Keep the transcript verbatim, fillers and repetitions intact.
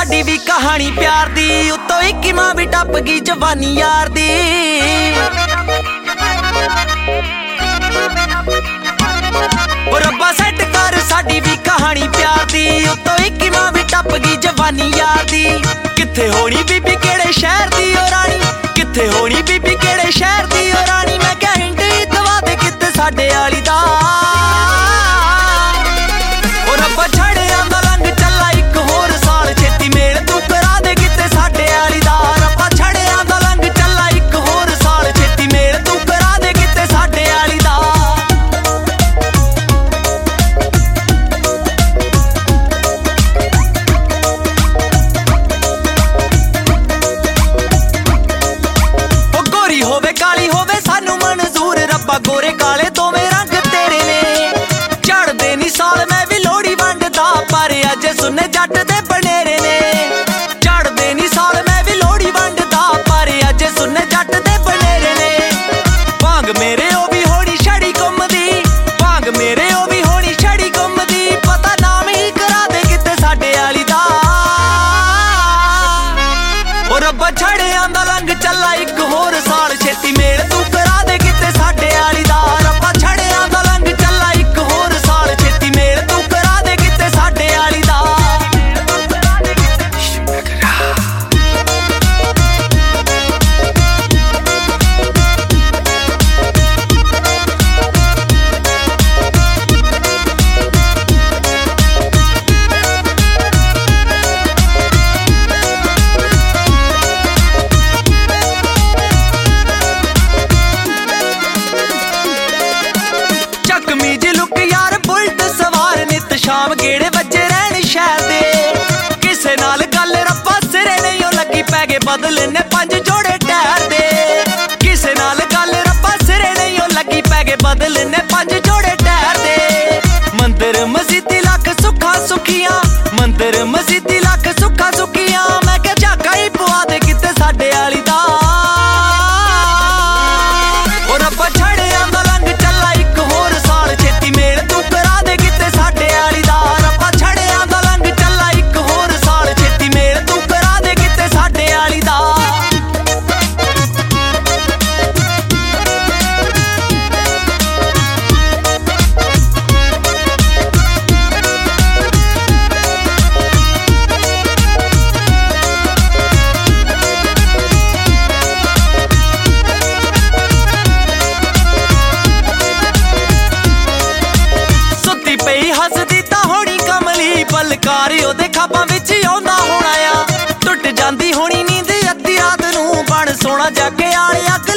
साडी भी कहानी प्यार दी, उत्तों इक्की मां भी टप गई जवानी यार दी। रब्बा सेट कर साडी भी कहानी प्यार दी, उत्तों इक्की मां भी टप गई जवानी यार दी। किथे होनी बीबी केड़े शहर दी ओ रानी, किथे होनी बीबी केड़े शहर दी ओ रानी। मैं क्या हिंट दवा दे किते साडे आली दा। ओ रब्बा छड़े आंदा लंघ चला इक होर साल, छेती मेल तू करा दे किते साडे आली दा। रब्बा छड़े आंदा लंघ चला इक होर साल, छेती मेल तू करा दे किते साडे आली दा। काली होवे सानू मंजूर, रब्बा गोरे काले दोवें रंग तेरे ने। चढ़दे नी साल मैं भी लोहड़ी वंडदा, पर अज सुने जट दे बनेरे ने। चढ़दे नी साल मैं भी लोहड़ी वंडदा, पर अज सुने जट दे बनेरे ने। भांग मेरे ओ भी होनी छड़ी घुमदी, भांग मेरे ओ भी होनी छड़ी घुमदी। पता नाम ही करा दे किते साडे आली दा। ओ रब्बा छड़े आंदा लंघ चला इक होर साल, छेती मेल तू करा दे किते साडे आली दा। रब्बा छड़े आंदा लंघ चला इक होर साल, छेती मेल तू करा दे किते साडे आली दा। शाम गेड़े बजे रहन शहर दे, किसे नाल गल रब्बा सिरे नहीं ओ लगी। पै गए बदले ने पंज जोड़े टैर दे, किसे नाल गल रब्बा सिरे नहीं ओ लगी। पै गए बदले ने पंज जोड़े टैर दे। मंदिर मसीती लख सुखा सुखियां, मंदिर मसीती लख सुखा सुखियां। मैं क्या झाका ही पवा दे किते साडे आली दा। ओ रब्बा छड़े आंदा लंघ चला इक होर साल, छेती मेल तू करा दे किते साडे आली दा। रब्बा छड़े आंदा लंघ चला इक होर साल, छेती मेल तू करा दे किते साडे आली दा। हसदी तां होनी कमली, बलकार ओदे खाबां विच आउंदा होना आ। टुट जांदी होनी नींद अद्धी रात नूं, बण सोना जागे आले अग